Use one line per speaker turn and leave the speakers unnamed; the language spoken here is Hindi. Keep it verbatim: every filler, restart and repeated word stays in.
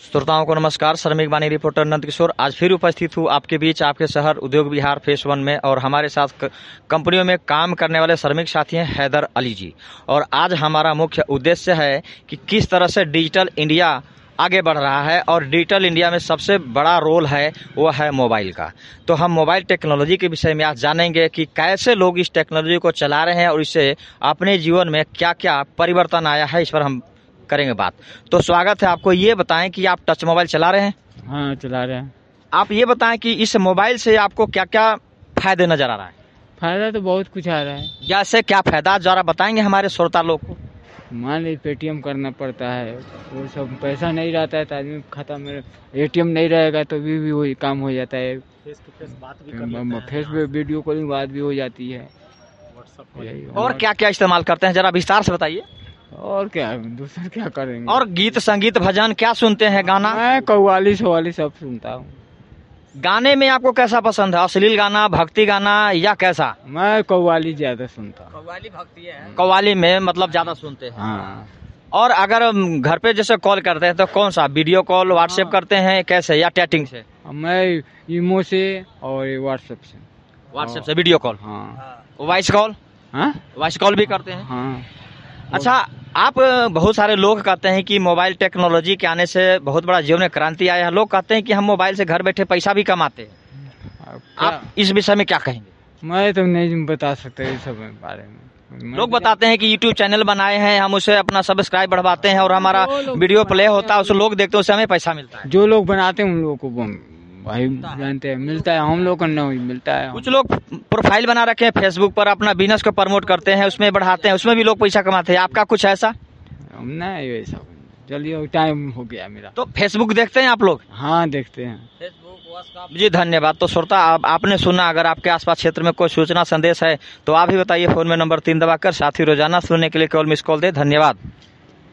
श्रोताओं को नमस्कार। श्रमिक वाणी रिपोर्टर नंद किशोर आज फिर उपस्थित हूँ आपके बीच, आपके शहर उद्योग विहार फेस वन में। और हमारे साथ कंपनियों में काम करने वाले श्रमिक साथी हैं हैदर अली जी। और आज हमारा मुख्य उद्देश्य है कि किस तरह से डिजिटल इंडिया आगे बढ़ रहा है और डिजिटल इंडिया में सबसे बड़ा रोल है वो है मोबाइल का। तो हम मोबाइल टेक्नोलॉजी के विषय में आज जानेंगे कि कैसे लोग इस टेक्नोलॉजी को चला रहे हैं और इससे अपने जीवन में क्या क्या परिवर्तन आया है, इस पर हम करेंगे बात। तो स्वागत है आपको। ये बताएं कि आप टच मोबाइल चला रहे हैं?
हाँ, चला रहे हैं।
आप ये बताएं कि इस मोबाइल से आपको क्या क्या फायदे नजर आ रहा है?
फायदा तो बहुत कुछ आ रहा है।
जैसे क्या फायदा जरा बताएंगे हमारे श्रोता लोग को।
मान लीजिए पेटीएम करना पड़ता है, वो सब पैसा नहीं रहता है तो आदमी खाता में एटीएम नहीं रहेगा तो भी भी वही काम हो जाता है।
फेस टू फेस बात भी कर लेते हैं।
फेस पे वीडियो कॉलिंग बात भी हो जाती है।
और क्या क्या इस्तेमाल करते हैं जरा विस्तार से बताइए।
और क्या दूसरा क्या करेंगे।
और गीत संगीत भजन क्या सुनते हैं? गाना?
मैं कव्वाली सवाली सब सुनता हूँ।
गाने में आपको कैसा पसंद है? अश्लील गाना, भक्ति गाना या कैसा?
मैं कव्वाली ज्यादा सुनता हूँ।
कव्वाली भक्ति है। कव्वाली में मतलब ज्यादा सुनते हैं।
हाँ।
और अगर घर पे जैसे कॉल करते हैं तो कौन सा, वीडियो कॉल व्हाट्सएप
हाँ।
करते हैं कैसे, या चैटिंग से?
मैं इमो से और व्हाट्सएप से।
व्हाट्सएप से वीडियो कॉल।
हाँ।
Voice call?
हाँ,
वॉइस कॉल भी करते हैं।
हाँ।
अच्छा, आप बहुत सारे लोग कहते हैं कि मोबाइल टेक्नोलॉजी के आने से बहुत बड़ा जीवन में क्रांति आया है। लोग कहते हैं कि हम मोबाइल से घर बैठे पैसा भी कमाते हैं। आप इस विषय में क्या कहेंगे?
मैं तो नहीं बता सकता इस सब बारे में।
लोग बताते हैं कि यूट्यूब चैनल बनाए हैं, हम उसे अपना सब्सक्राइब बढ़वाते हैं और हमारा वीडियो प्ले होता है, उसे लोग देखते हैं, उससे हमें पैसा मिलता है।
जो लोग बनाते हैं उन लोगों को भाई जानते हैं, मिलता है। हम लोग को नहीं मिलता है।
कुछ लोग प्रोफाइल बना रखे हैं फेसबुक पर, अपना बिजनेस को प्रमोट करते हैं, उसमें बढ़ाते हैं, उसमें भी लोग पैसा कमाते हैं। आपका कुछ ऐसा?
नहीं वैसा। चलिए टाइम हो गया मेरा।
तो फेसबुक देखते हैं आप लोग?
हाँ, देखते हैं।
Facebook, WhatsApp. जी धन्यवाद। तो श्रोता, आप, आपने सुना, अगर आपके आसपास क्षेत्र में कोई सूचना संदेश है तो आप भी बताइए फोन में नंबर तीन दबाकर। साथ ही रोजाना सुनने के लिए केवल मिस कॉल दे। धन्यवाद।